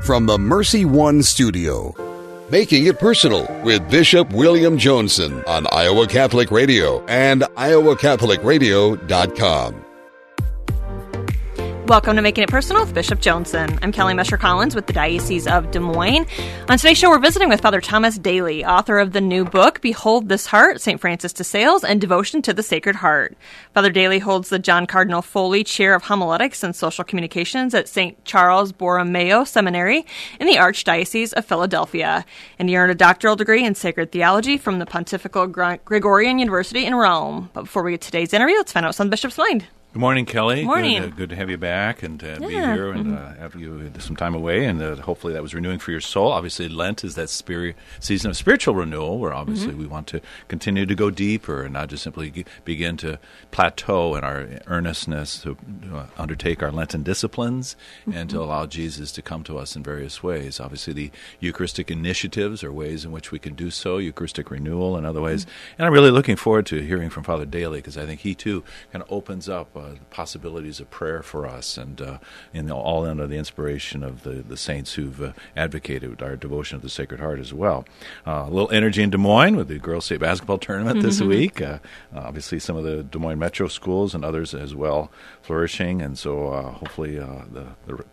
from the Mercy One studio. Making It Personal with Bishop William Joensen on Iowa Catholic Radio and iowacatholicradio.com. Welcome to Making It Personal with Bishop Joensen. I'm Kelly Mescher-Collins with the Diocese of Des Moines. On today's show, we're visiting with Father Thomas Daly, author of the new book, Behold This Heart, St. Francis de Sales, and Devotion to the Sacred Heart. Father Daly holds the John Cardinal Foley Chair of Homiletics and Social Communications at St. Charles Borromeo Seminary in the Archdiocese of Philadelphia. And he earned a doctoral degree in Sacred Theology from the Pontifical Gregorian University in Rome. But before we get to today's interview, let's find out what's on the Bishop's mind. Good morning, Kelly. Morning. Good to have you back and be here and have you some time away, and hopefully that was renewing for your soul. Obviously, Lent is that season of spiritual renewal where obviously we want to continue to go deeper and not just simply begin to plateau in our earnestness to undertake our Lenten disciplines and to allow Jesus to come to us in various ways. Obviously, the Eucharistic initiatives are ways in which we can do so, Eucharistic renewal and other ways. And I'm really looking forward to hearing from Father Daly because I think he, too, kind of opens up the possibilities of prayer for us, and all under the inspiration of the saints who've advocated our devotion to the Sacred Heart as well. A little energy in Des Moines with the Girls State Basketball Tournament this week. Obviously, some of the Des Moines Metro schools and others as well flourishing, and so hopefully the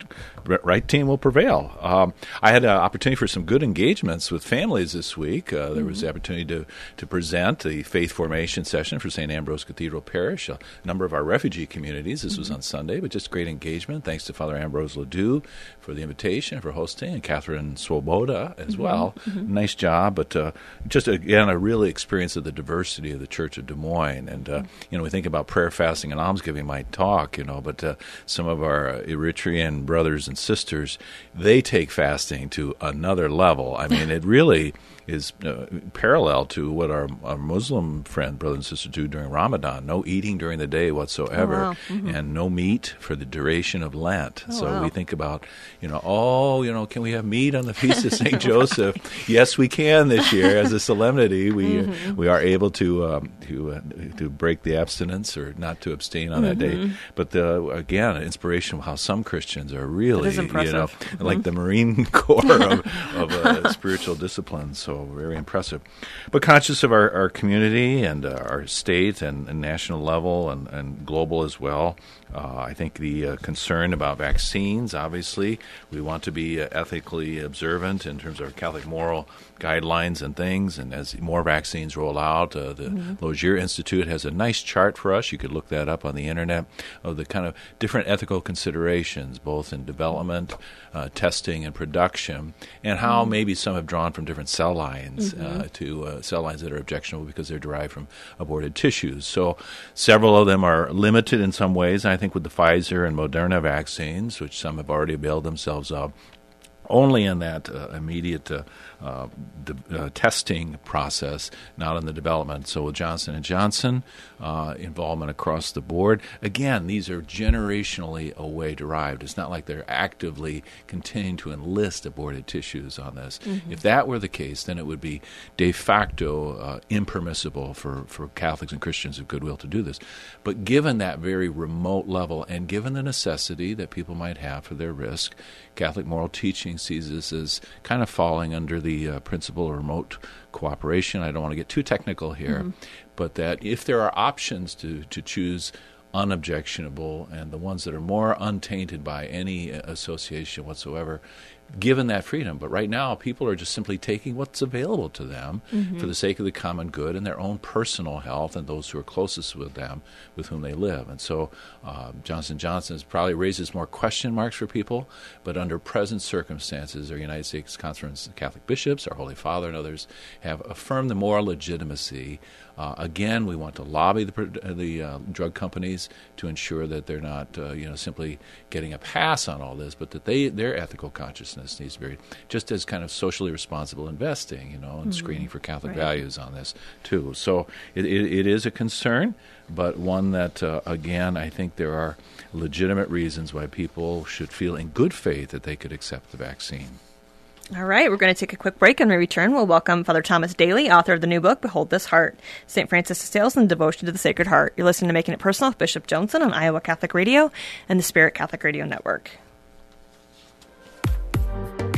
right team will prevail. I had an opportunity for some good engagements with families this week. There was the opportunity to present the faith formation session for St. Ambrose Cathedral Parish. A number of our refugee communities. This was on Sunday, but just great engagement. Thanks to Father Ambrose Ledoux for the invitation, for hosting, and Catherine Swoboda as well. Nice job, but just, again, a really experience of the diversity of the Church of Des Moines. And, we think about prayer, fasting, and almsgiving might talk, but some of our Eritrean brothers and sisters, they take fasting to another level. I mean, it really is parallel to what our Muslim friend, brothers and sisters, do during Ramadan. No eating during the day whatsoever, and no meat for the duration of Lent. We think about, can we have meat on the Feast of St. Joseph? Yes, we can this year as a solemnity. We are able to break the abstinence or not to abstain on that day. But again, an inspiration of how some Christians are really, like the Marine Corps of spiritual disciplines. So very impressive. But conscious of our community and our state and national level and global as well. I think the concern about vaccines, obviously, we want to be ethically observant in terms of our Catholic moral guidelines and things. And as more vaccines roll out, the Logier Institute has a nice chart for us. You could look that up on the internet of the kind of different ethical considerations, both in development, testing, and production, and how maybe some have drawn from different cell lines to cell lines that are objectionable because they're derived from aborted tissues. So several of them are limited in some ways. And I think with the Pfizer and Moderna vaccines, which some have already availed themselves of, only in that immediate testing process, not in the development. So with Johnson & Johnson, involvement across the board. Again, these are generationally away derived. It's not like they're actively continuing to enlist aborted tissues on this. If that were the case, then it would be de facto impermissible for Catholics and Christians of goodwill to do this. But given that very remote level and given the necessity that people might have for their risk, Catholic moral teaching sees this as kind of falling under the principle of remote cooperation. I don't want to get too technical here, but that if there are options to choose unobjectionable and the ones that are more untainted by any association whatsoever, given that freedom. But right now, people are just simply taking what's available to them for the sake of the common good and their own personal health and those who are closest with them, with whom they live. And so Johnson & Johnson has probably raises more question marks for people, but under present circumstances, our United States Conference of Catholic Bishops, our Holy Father and others have affirmed the moral legitimacy. Again, we want to lobby the drug companies to ensure that they're not simply getting a pass on all this, but that their ethical consciousness needs to be just as kind of socially responsible investing, and screening for Catholic values on this too. So it is a concern, but one that, again, I think there are legitimate reasons why people should feel in good faith that they could accept the vaccine. All right, we're going to take a quick break, and when we return, we'll welcome Father Thomas Daly, author of the new book, Behold This Heart, St. Francis de Sales and Devotion to the Sacred Heart. You're listening to Making It Personal with Bishop Joensen on Iowa Catholic Radio and the Spirit Catholic Radio Network.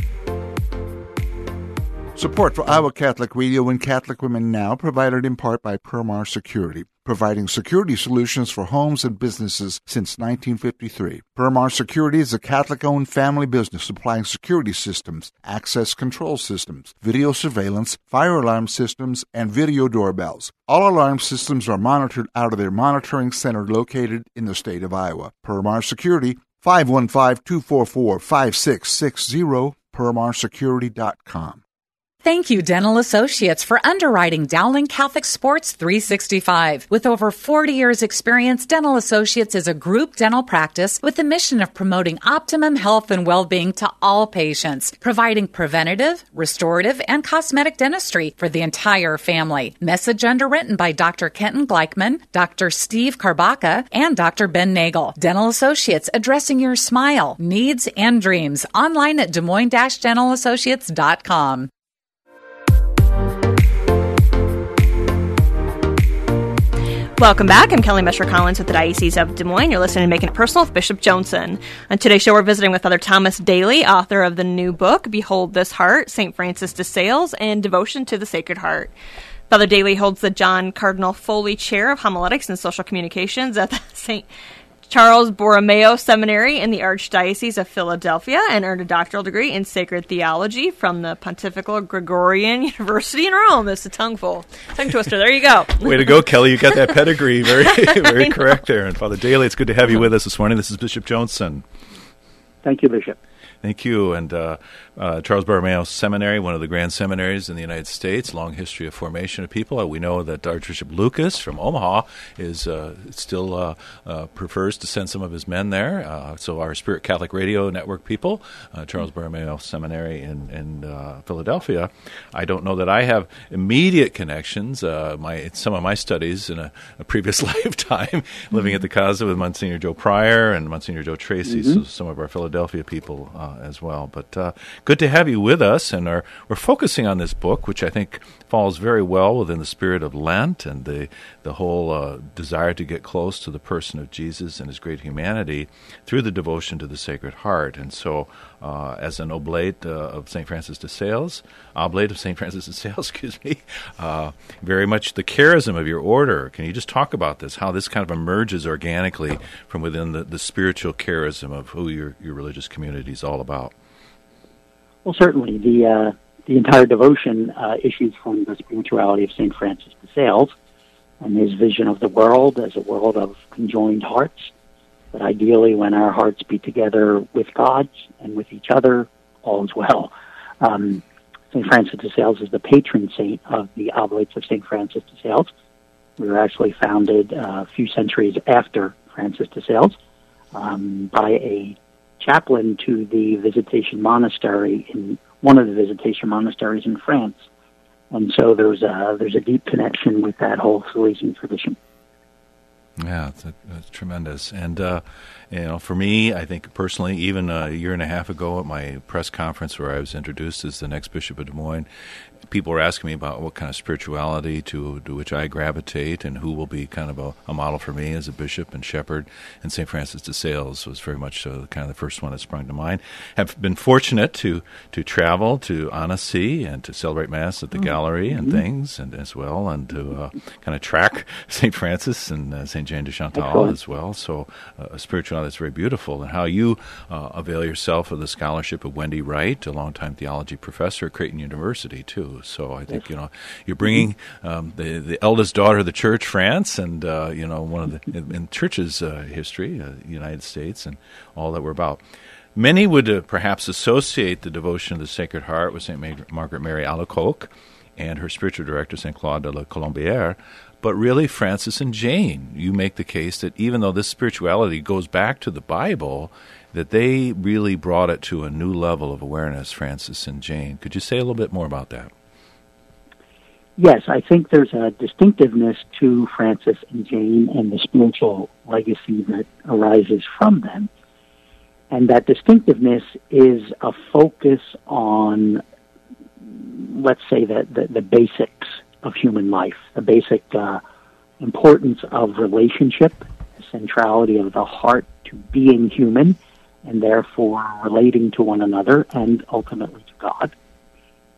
Support for Iowa Catholic Radio and Catholic Women Now provided in part by Permar Security, providing security solutions for homes and businesses since 1953. Permar Security is a Catholic-owned family business supplying security systems, access control systems, video surveillance, fire alarm systems, and video doorbells. All alarm systems are monitored out of their monitoring center located in the state of Iowa. Permar Security, 515-244-5660, permarsecurity.com. Thank you, Dental Associates, for underwriting Dowling Catholic Sports 365. With over 40 years' experience, Dental Associates is a group dental practice with the mission of promoting optimum health and well-being to all patients, providing preventative, restorative, and cosmetic dentistry for the entire family. Message underwritten by Dr. Kenton Gleichman, Dr. Steve Karbaka, and Dr. Ben Nagel. Dental Associates, addressing your smile, needs, and dreams. Online at DesMoines-DentalAssociates.com. Welcome back. I'm Kelly Mescher-Collins with the Diocese of Des Moines. You're listening to Making It Personal with Bishop Joensen. On today's show, we're visiting with Father Thomas Daly, author of the new book, Behold This Heart, St. Francis de Sales, and Devotion to the Sacred Heart. Father Daly holds the John Cardinal Foley Chair of Homiletics and Social Communications at the St. Charles Borromeo Seminary in the Archdiocese of Philadelphia and earned a doctoral degree in sacred theology from the Pontifical Gregorian University in Rome. That's a tongue twister. There you go. Way to go, Kelly. You got that pedigree very correct there. And Father Daly, it's good to have you with us this morning. This is Bishop Joensen. Thank you, Bishop. Thank you. And Charles Borromeo Seminary, one of the grand seminaries in the United States, long history of formation of people. We know that Archbishop Lucas from Omaha is still prefers to send some of his men there. So our Spirit Catholic Radio Network people, Charles Borromeo Seminary in Philadelphia. I don't know that I have immediate connections. Some of my studies in a previous lifetime, living at the Casa with Monsignor Joe Pryor and Monsignor Joe Tracy, so some of our Philadelphia people as well. But good to have you with us, and we're focusing on this book, which I think falls very well within the spirit of Lent and the whole desire to get close to the person of Jesus and his great humanity through the devotion to the Sacred Heart. And so as an oblate of St. Francis de Sales, very much the charism of your order. Can you just talk about this, how this kind of emerges organically from within the spiritual charism of who your religious community is all about? Well, certainly. The entire devotion issues from the spirituality of St. Francis de Sales and his vision of the world as a world of conjoined hearts, that ideally when our hearts be together with God and with each other, all is well. St. Francis de Sales is the patron saint of the Oblates of St. Francis de Sales. We were actually founded a few centuries after Francis de Sales by a chaplain to the Visitation Monastery in one of the Visitation monasteries in France. And so there's a deep connection with that whole Salesian tradition. Yeah, that's tremendous. And, for me, I think personally, even a year and a half ago at my press conference where I was introduced as the next Bishop of Des Moines, people were asking me about what kind of spirituality to which I gravitate and who will be kind of a model for me as a bishop and shepherd. And St. Francis de Sales was very much kind of the first one that sprung to mind. Have been fortunate to travel to Annecy and to celebrate Mass at the gallery and things, and as well, and to kind of track St. Francis and St. Jane de Chantal as well. So a spirituality that's very beautiful, and how you avail yourself of the scholarship of Wendy Wright, a longtime theology professor at Creighton University, too. So I think, you're bringing the eldest daughter of the Church, France, and, one of the, in Church's history, United States, and all that we're about. Many would perhaps associate the devotion of the Sacred Heart with St. Margaret Mary Alacoque and her spiritual director, St. Claude de la Colombière, but really Francis and Jane. You make the case that even though this spirituality goes back to the Bible, that they really brought it to a new level of awareness, Francis and Jane. Could you say a little bit more about that? Yes, I think there's a distinctiveness to Francis and Jane and the spiritual legacy that arises from them. And that distinctiveness is a focus on, let's say, the basics of human life, the basic importance of relationship, the centrality of the heart to being human, and therefore relating to one another and ultimately to God.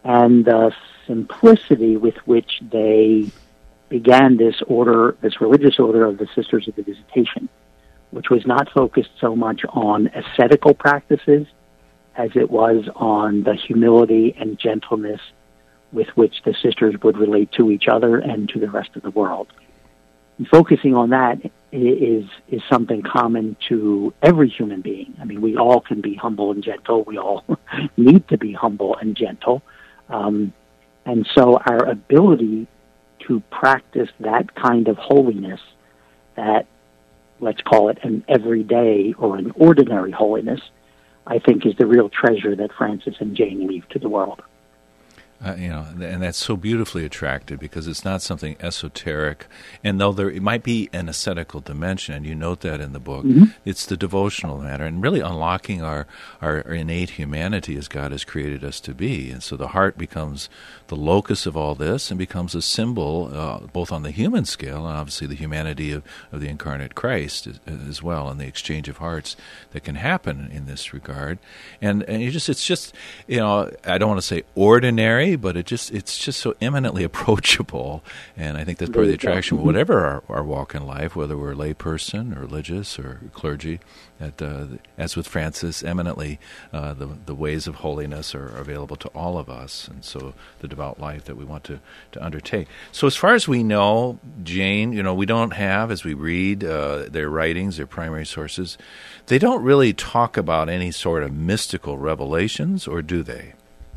and the simplicity with which they began this religious order of the Sisters of the Visitation, which was not focused so much on ascetical practices as it was on the humility and gentleness with which the sisters would relate to each other and to the rest of the world. And focusing on that is something common to every human being. I mean, we all can be humble and gentle. We all need to be humble and gentle. And so our ability to practice that kind of holiness, that, let's call it an everyday or an ordinary holiness, I think is the real treasure that Francis and Jane leave to the world. And that's so beautifully attractive because it's not something esoteric. And though it might be an ascetical dimension, and you note that in the book, it's the devotional matter and really unlocking our innate humanity as God has created us to be. And so the heart becomes the locus of all this and becomes a symbol both on the human scale and obviously the humanity of the incarnate Christ as well, and the exchange of hearts that can happen in this regard. And it's just I don't want to say ordinary, but it's just so eminently approachable, and I think that's part of the attraction. Whatever our walk in life, whether we're a lay person or religious or clergy, that as with Francis, eminently the ways of holiness are available to all of us, and so the devout life that we want to undertake. So as far as we know, Jane, we don't have, as we read their writings, their primary sources, they don't really talk about any sort of mystical revelations, or do they?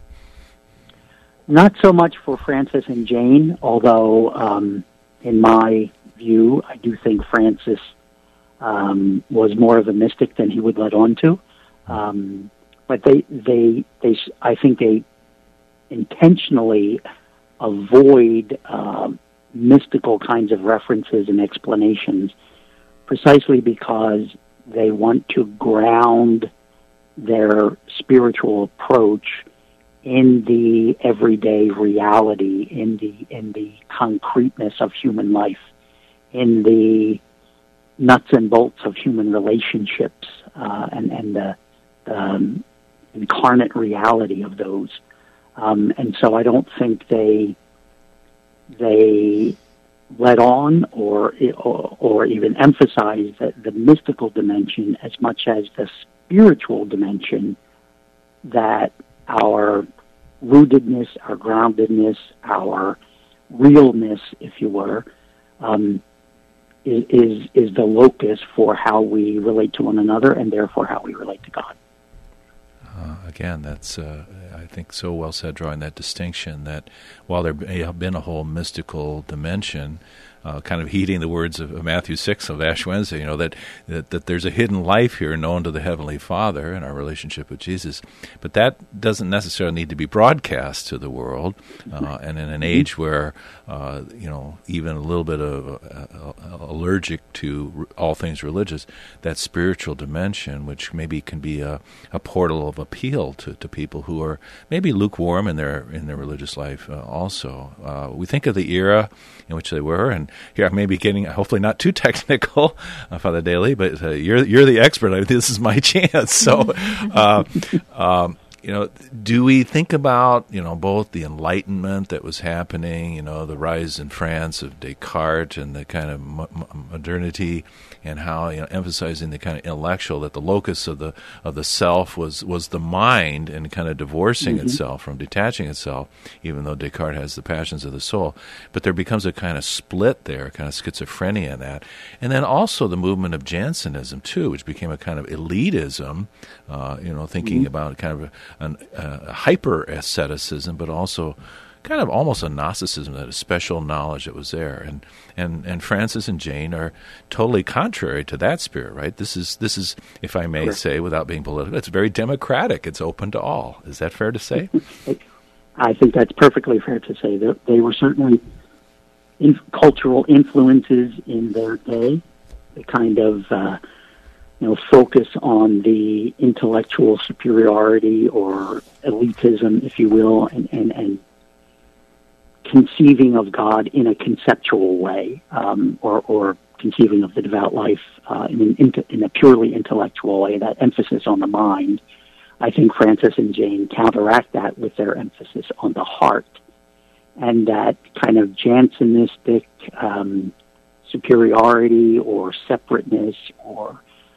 Not so much for Francis and Jane, although in my view, I do think Francis was more of a mystic than he would let on to. But I think they intentionally avoid mystical kinds of references and explanations precisely because they want to ground their spiritual approach in the everyday reality, in the concreteness of human life, in the nuts and bolts of human relationships, and the incarnate reality of those. And so I don't think they let on or even emphasize the mystical dimension as much as the spiritual dimension, that our rootedness, our groundedness, our realness, if you were, is the locus for how we relate to one another and therefore how we relate to God. Again, that's, I think, so well said, drawing that distinction that while there may have been a whole mystical dimension, kind of heeding the words of Matthew 6 of Ash Wednesday, that there's a hidden life here known to the Heavenly Father in our relationship with Jesus. But that doesn't necessarily need to be broadcast to the world. And in an age where, even a little bit of allergic to all things religious, that spiritual dimension, which maybe can be a portal of appeal to people who are maybe lukewarm in their religious life also. We think of the era in which they were, and here I may be getting hopefully not too technical, Father Daly, but you're the expert. This is my chance. So, do we think about both the Enlightenment that was happening, the rise in France of Descartes and the kind of modernity, and how emphasizing the kind of intellectual, that the locus of the self was the mind, and kind of divorcing itself from detaching itself, even though Descartes has the passions of the soul. But there becomes a kind of split there, kind of schizophrenia in that. And then also the movement of Jansenism too, which became a kind of elitism, thinking about kind of a hyper asceticism, but also kind of almost a Gnosticism, that a special knowledge that was there. And Francis and Jane are totally contrary to that spirit, right? This is, if I may say, without being political, it's very democratic. It's open to all. Is that fair to say? I think that's perfectly fair to say. They were certainly cultural influences in their day, the kind of focus on the intellectual superiority or elitism, if you will, and conceiving of God in a conceptual way, or conceiving of the devout life in a purely intellectual way, that emphasis on the mind. I think Francis and Jane counteract that with their emphasis on the heart, and that kind of Jansenistic superiority or separateness or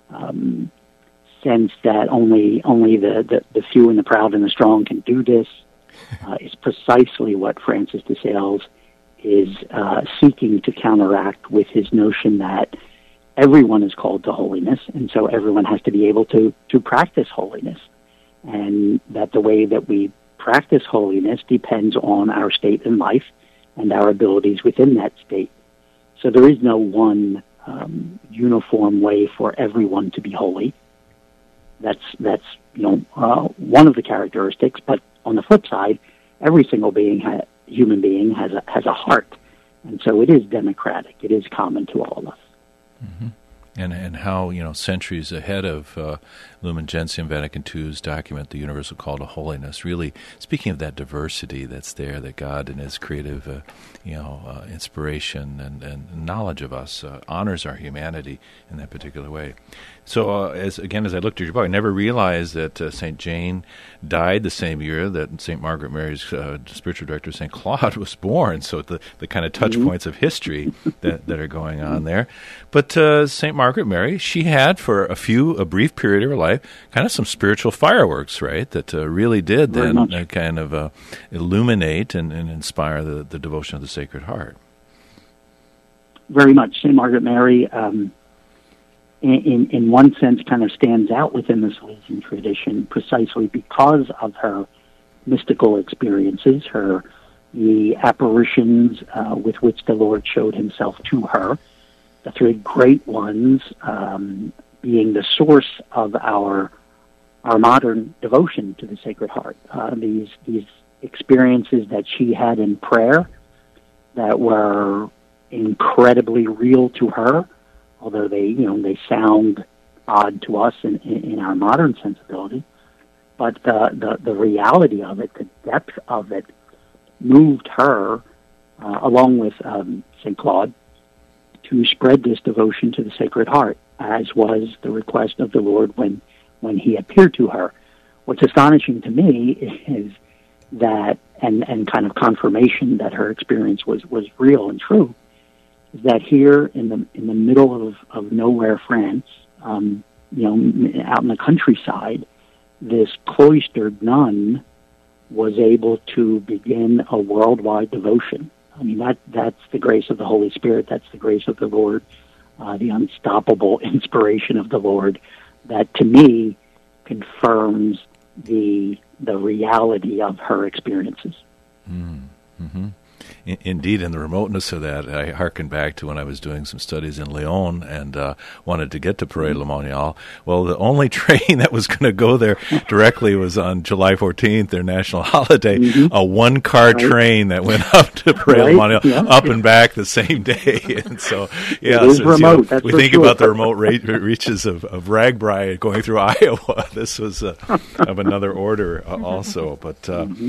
sense that only the few and the proud and the strong can do this is precisely what Francis de Sales is seeking to counteract with his notion that everyone is called to holiness, and so everyone has to be able to practice holiness, and that the way that we practice holiness depends on our state in life and our abilities within that state. So there is no one uniform way for everyone to be holy. That's one of the characteristics. But on the flip side, every single human being has a heart, and so it is democratic. It is common to all of us. Mm-hmm. And how, centuries ahead of Lumen Gentium Vatican II's document, The Universal Call to Holiness, really speaking of that diversity that's there, that God in His creative, inspiration and knowledge of us honors our humanity in that particular way. So, as I looked at your book, I never realized that St. Jane died the same year that St. Margaret Mary's spiritual director, St. Claude, was born. So the kind of touch points of history that are going on there. But St. Margaret Mary, she had for a brief period of her life, kind of some spiritual fireworks, right? That really did then kind of illuminate and inspire the devotion of the Sacred Heart. Very much. St. Margaret Mary, in one sense, kind of stands out within the Salesian tradition precisely because of her mystical experiences, the apparitions with which the Lord showed Himself to her. The three great ones being the source of our modern devotion to the Sacred Heart. These experiences that she had in prayer that were incredibly real to her, although they sound odd to us in our modern sensibility. But the reality of it, the depth of it, moved her, along with St. Claude, to spread this devotion to the Sacred Heart, as was the request of the Lord when He appeared to her. What's astonishing to me is that, and kind of confirmation that her experience was real and true, is that here in the middle of nowhere, France, out in the countryside, this cloistered nun was able to begin a worldwide devotion. I mean, that's the grace of the Holy Spirit. That's the grace of the Lord, the unstoppable inspiration of the Lord. That to me confirms the reality of her experiences. Mm-hmm. Indeed, in the remoteness of that, I hearken back to when I was doing some studies in Lyon and wanted to get to Paray-le-Monial. Well, the only train that was going to go there directly was on July 14th, their national holiday, a one-car train that went up to Paray-le-Monial, up and back the same day. And so, remote, we think about the remote reaches of RAGBRAI going through Iowa. This was of another order also. But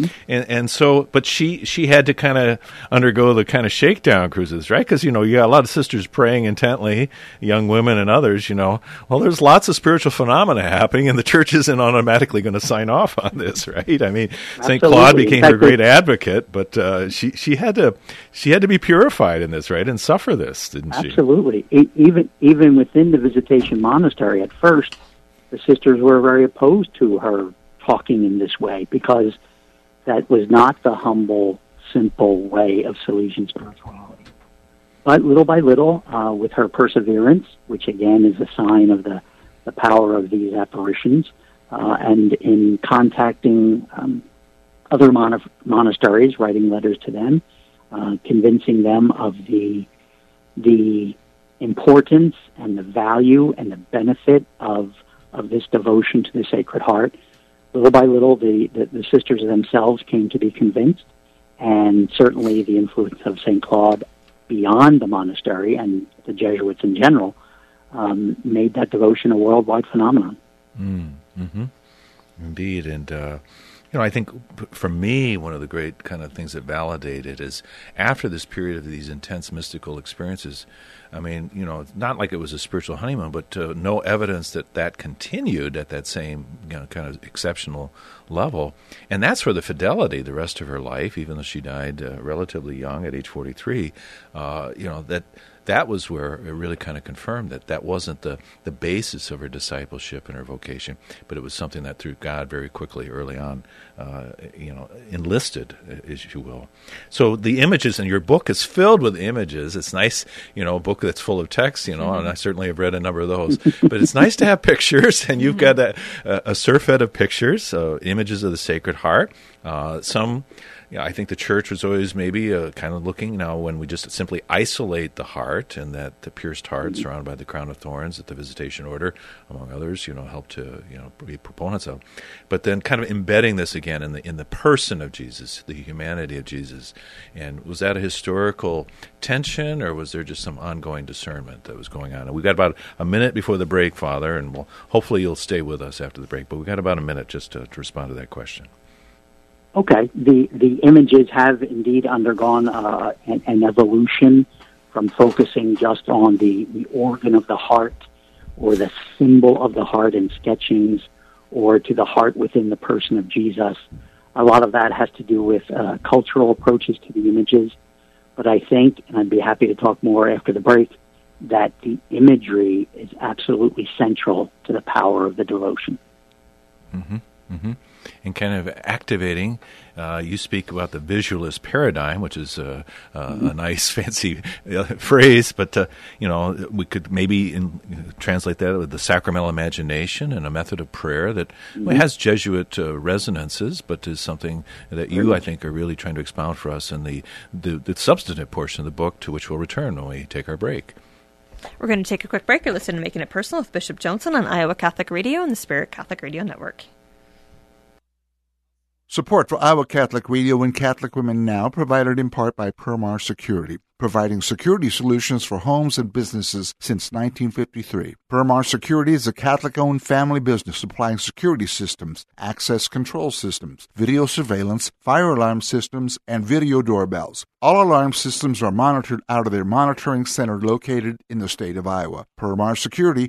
but she had to kind of undergo the kind of shakedown cruises, right? Because, you got a lot of sisters praying intently, young women and others, well, there's lots of spiritual phenomena happening, and the church isn't automatically going to sign off on this, right? I mean, St. Claude became her great advocate, but she had to be purified in this, right, and suffer this, didn't she? Absolutely. Even within the Visitation Monastery, at first, the sisters were very opposed to her talking in this way, because that was not the humble, simple way of Salesian spirituality. But little by little, with her perseverance, which again is a sign of the power of these apparitions, and in contacting other monasteries, writing letters to them, convincing them of the importance and the value and the benefit of this devotion to the Sacred Heart, little by little, the sisters themselves came to be convinced. And certainly the influence of St. Claude beyond the monastery and the Jesuits in general made that devotion a worldwide phenomenon. Mm-hmm. Indeed. And I think for me, one of the great kind of things that validated is after this period of these intense mystical experiences, I mean, not like it was a spiritual honeymoon, but no evidence that continued at that same kind of exceptional level. And that's where the fidelity the rest of her life, even though she died relatively young at age 43, that was where it really kind of confirmed that wasn't the basis of her discipleship and her vocation, but it was something that through God very quickly early on, enlisted, as you will. So the images in your book is filled with images. It's nice, a book that's full of text, and I certainly have read a number of those. But it's nice to have pictures, and you've got a surfeit of pictures, images of the Sacred Heart. Some. I think the church was always maybe kind of looking now when we just simply isolate the heart, and that the pierced heart surrounded by the crown of thorns that the Visitation Order, among others, help to be proponents of. But then kind of embedding this again in the person of Jesus, the humanity of Jesus. And was that a historical tension, or was there just some ongoing discernment that was going on? And we've got about a minute before the break, Father, and hopefully you'll stay with us after the break. But we've got about a minute just to respond to that question. Okay. The images have indeed undergone an evolution from focusing just on the organ of the heart or the symbol of the heart in sketchings, or to the heart within the person of Jesus. A lot of that has to do with cultural approaches to the images. But I think, and I'd be happy to talk more after the break, that the imagery is absolutely central to the power of the devotion. Mm-hmm. Mm-hmm. And kind of activating, you speak about the visualist paradigm, which is a nice, fancy phrase, but, we could maybe translate that with the sacramental imagination and a method of prayer that has Jesuit resonances, but is something that you, I think, are really trying to expound for us in the substantive portion of the book, to which we'll return when we take our break. We're going to take a quick break. You're listening to Making It Personal with Bishop Joensen on Iowa Catholic Radio and the Spirit Catholic Radio Network. Support for Iowa Catholic Radio and Catholic Women Now provided in part by Permar Security, providing security solutions for homes and businesses since 1953. Permar Security is a Catholic-owned family business supplying security systems, access control systems, video surveillance, fire alarm systems, and video doorbells. All alarm systems are monitored out of their monitoring center located in the state of Iowa. Permar Security,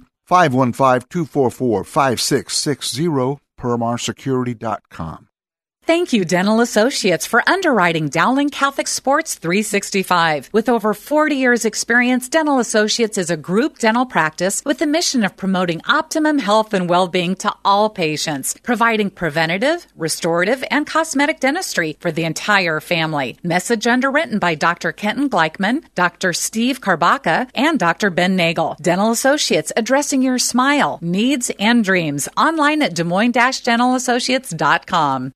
515-244-5660, permarsecurity.com. Thank you, Dental Associates, for underwriting Dowling Catholic Sports 365. With over 40 years' experience, Dental Associates is a group dental practice with the mission of promoting optimum health and well-being to all patients, providing preventative, restorative, and cosmetic dentistry for the entire family. Message underwritten by Dr. Kenton Gleichman, Dr. Steve Karbaka, and Dr. Ben Nagel. Dental Associates, addressing your smile, needs, and dreams. Online at DesMoines-DentalAssociates.com.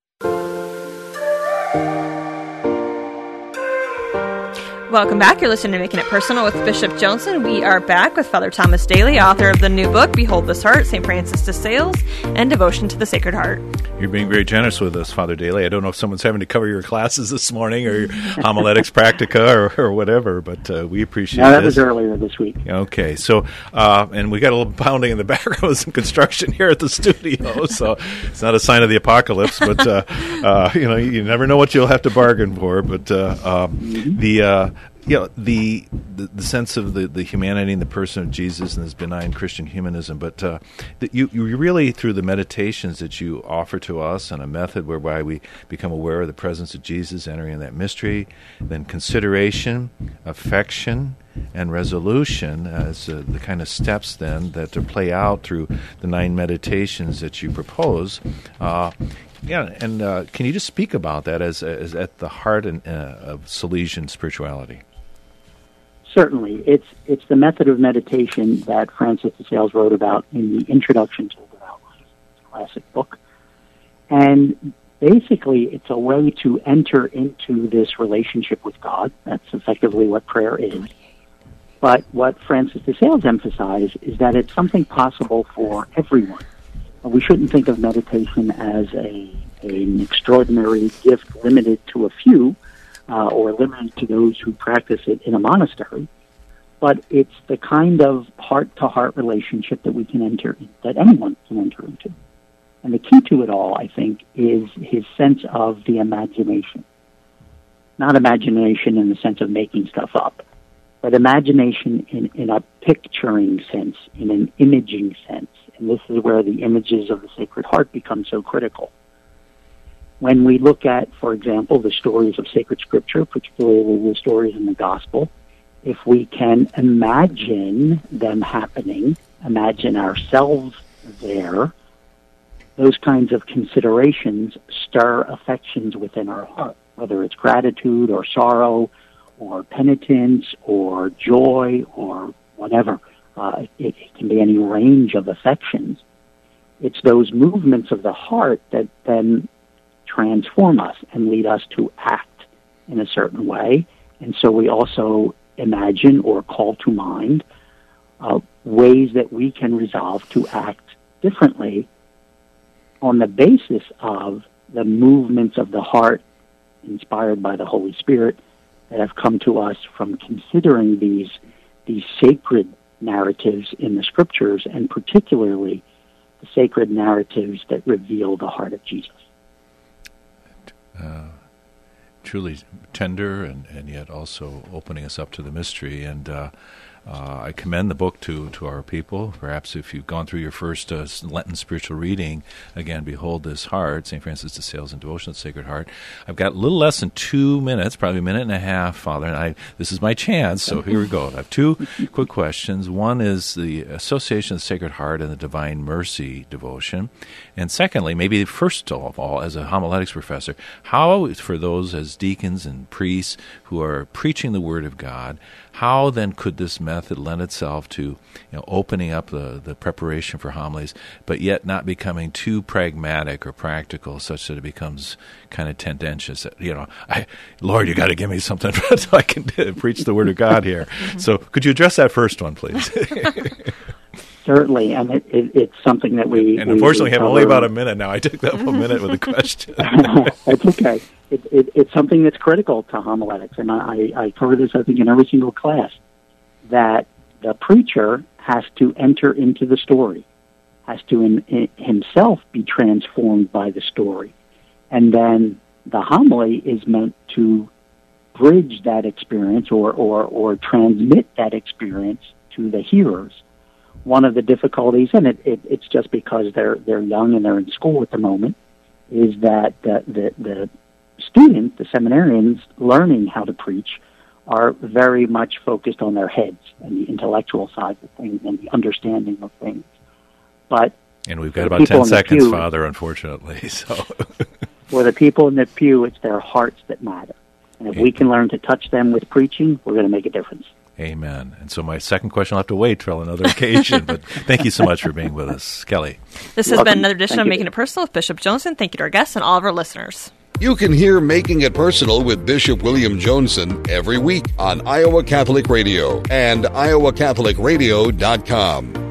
Welcome back. You're listening to Making It Personal with Bishop Joensen. We are back with Father Thomas Daly, author of the new book, Behold This Heart, St. Francis de Sales, and Devotion to the Sacred Heart. You're being very generous with us, Father Daly. I don't know if someone's having to cover your classes this morning or your homiletics practica or whatever, but we appreciate it. No, that was earlier this week. Okay, so, and we got a little pounding in the background with some construction here at the studio, so it's not a sign of the apocalypse, but, you never know what you'll have to bargain for, but the sense of the humanity and the person of Jesus and this benign Christian humanism, but you really, through the meditations that you offer to us and a method whereby we become aware of the presence of Jesus entering in that mystery, then consideration, affection, and resolution as the kind of steps then that to play out through the 9 meditations that you propose. Can you just speak about that as at the heart of Salesian spirituality? Certainly. It's the method of meditation that Francis de Sales wrote about in the Introduction to the Devout Life, classic book. And basically, it's a way to enter into this relationship with God. That's effectively what prayer is. But what Francis de Sales emphasized is that it's something possible for everyone. We shouldn't think of meditation as an extraordinary gift limited to a few, or limited to those who practice it in a monastery, but it's the kind of heart-to-heart relationship that we can enter, that anyone can enter into. And the key to it all, I think, is his sense of the imagination. Not imagination in the sense of making stuff up, but imagination in a picturing sense, in an imaging sense. And this is where the images of the Sacred Heart become so critical. When we look at, for example, the stories of sacred scripture, particularly the stories in the gospel, if we can imagine them happening, imagine ourselves there, those kinds of considerations stir affections within our heart, whether it's gratitude or sorrow or penitence or joy or whatever. It can be any range of affections. It's those movements of the heart that then transform us and lead us to act in a certain way. And so we also imagine or call to mind ways that we can resolve to act differently on the basis of the movements of the heart inspired by the Holy Spirit that have come to us from considering these sacred narratives in the Scriptures, and particularly the sacred narratives that reveal the heart of Jesus. Truly tender and yet also opening us up to the mystery. And I commend the book to our people. Perhaps if you've gone through your first Lenten spiritual reading, again, Behold This Heart, St. Francis de Sales and Devotion of the Sacred Heart. I've got a little less than 2 minutes, probably a minute and a half, Father, and this is my chance, so here we go. I have two quick questions. One is the association of the Sacred Heart and the Divine Mercy devotion. And secondly, maybe first of all, as a homiletics professor, how, for those as deacons and priests who are preaching the Word of God, how then could this method lend itself to opening up the preparation for homilies, but yet not becoming too pragmatic or practical, such that it becomes kind of tendentious? Lord, you got to give me something so I can preach the Word of God here. So, could you address that first one, please? Certainly, and it's something that we... And unfortunately, we have only about a minute now. I took that 1 minute with a question. That's okay. It's something that's critical to homiletics, and I cover this, I think, in every single class, that the preacher has to enter into the story, has to himself be transformed by the story, and then the homily is meant to bridge that experience or transmit that experience to the hearers. One of the difficulties, and it's just because they're young and they're in school at the moment, is that the students, the seminarians, learning how to preach are very much focused on their heads and the intellectual side of things and the understanding of things. And we've got about 10 seconds, Father, unfortunately. So, for the people in the pew, it's their hearts that matter. And if we can learn to touch them with preaching, we're going to make a difference. Amen. And so my second question will have to wait till another occasion, but thank you so much for being with us. Kelly. This has been another edition of Making It Personal with Bishop Joneson. Thank you to our guests and all of our listeners. You can hear Making It Personal with Bishop William Joneson every week on Iowa Catholic Radio and iowacatholicradio.com.